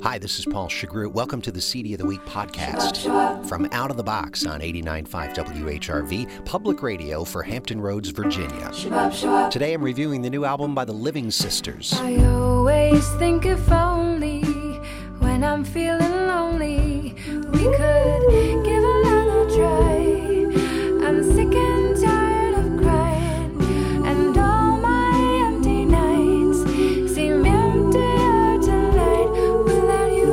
Hi, this is Paul Chagru. Welcome to the CD of the Week podcast from Out of the Box on 89.5 WHRV, public radio for Hampton Roads, Virginia. Today I'm reviewing the new album by the Living Sisters. I always think if only when I'm feeling lonely we could give another try. I'm sick and tired of crying, and all my empty nights seem emptier tonight without you,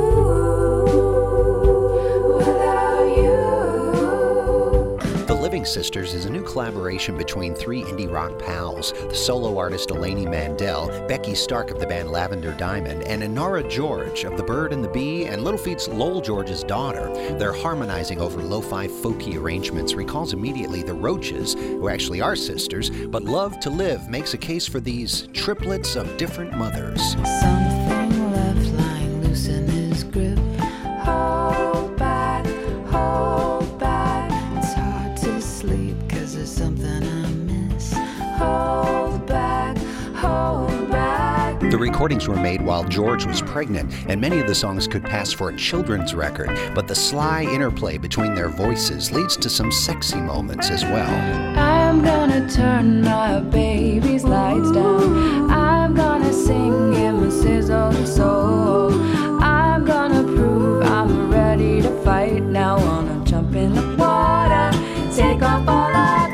without you. The Living Sisters is a new collaboration between three indie rock pals, the solo artist Elaine Mandel, Becky Stark of the band Lavender Diamond, and Inara George of The Bird and the Bee and Little Feat's Lowell George's daughter. Their harmonizing over lo-fi folky arrangements recalls immediately the Roaches, who actually are sisters, but Love to Live makes a case for these triplets of different mothers. Something left lying loose in his grip. Hold back, hold back. It's hard to sleep 'cause there's something I miss. Hold back, hold back. The recordings were made while George was pregnant, and many of the songs could pass for a children's record, but the sly interplay between their voices leads to some sexy moments as well. I'm gonna turn my baby's lights down. I'm gonna sing him a sizzle soul. I'm gonna prove I'm ready to fight. Now wanna jump in the water, take off all our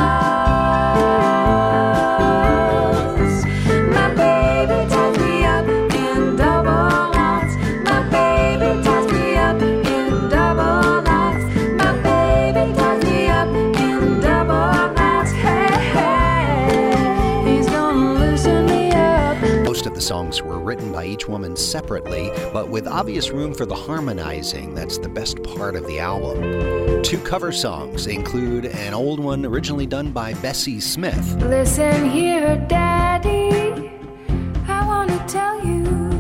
clothes. My baby ties me up in double knots. My baby ties me up in double knots. My baby ties me up in double knots. Hey, hey, he's gonna loosen me up. Most of the songs were written by each woman separately, but with obvious room for the harmonizing. That's the best part of the album. Two cover songs include an old one originally done by Bessie Smith, Listen here, Daddy, I want to tell you,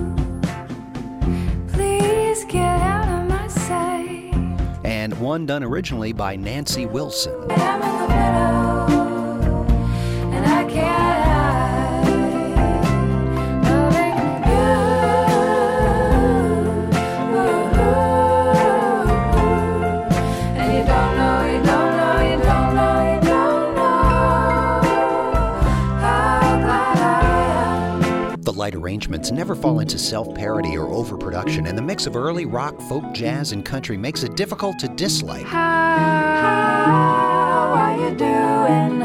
please get out of my sight. and one done originally by Nancy Wilson. I'm in the middle, and I can't hide loving you. And you don't know, you don't know, you don't know, you don't know how glad I am. The light arrangements never fall into self-parody or overproduction, and the mix of early rock, folk, jazz, and country makes it difficult to dislike. How are you doing?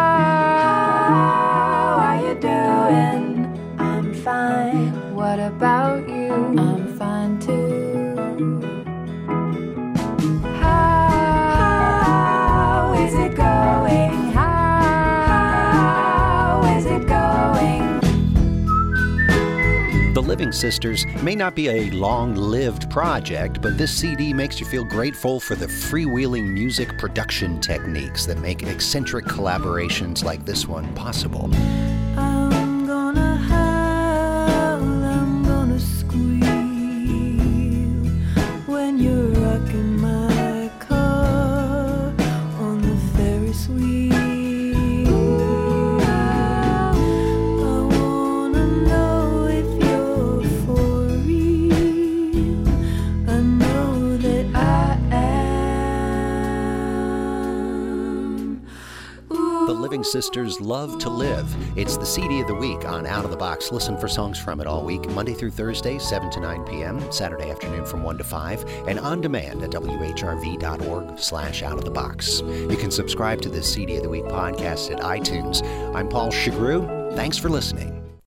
How are you doing? I'm fine. What about you? I'm fine too. How is it going? How is it going? The Living Sisters may not be a long-lived project, but this CD makes you feel grateful for the freewheeling music production techniques that make eccentric collaborations like this one possible. I'm gonna howl, I'm gonna squeal when you're rocking my car on the Ferris wheel. I wanna know if you're for real. I know that I am. The Living Sisters' Love to Live. It's the CD of the week on Out of the Box. Listen for songs from it all week, Monday through Thursday, 7 to 9 p.m., Saturday afternoon from 1 to 5, and on demand at whrv.org/outofthebox. You can subscribe to the CD of the Week podcast at iTunes. I'm Paul Chagru. Thanks for listening.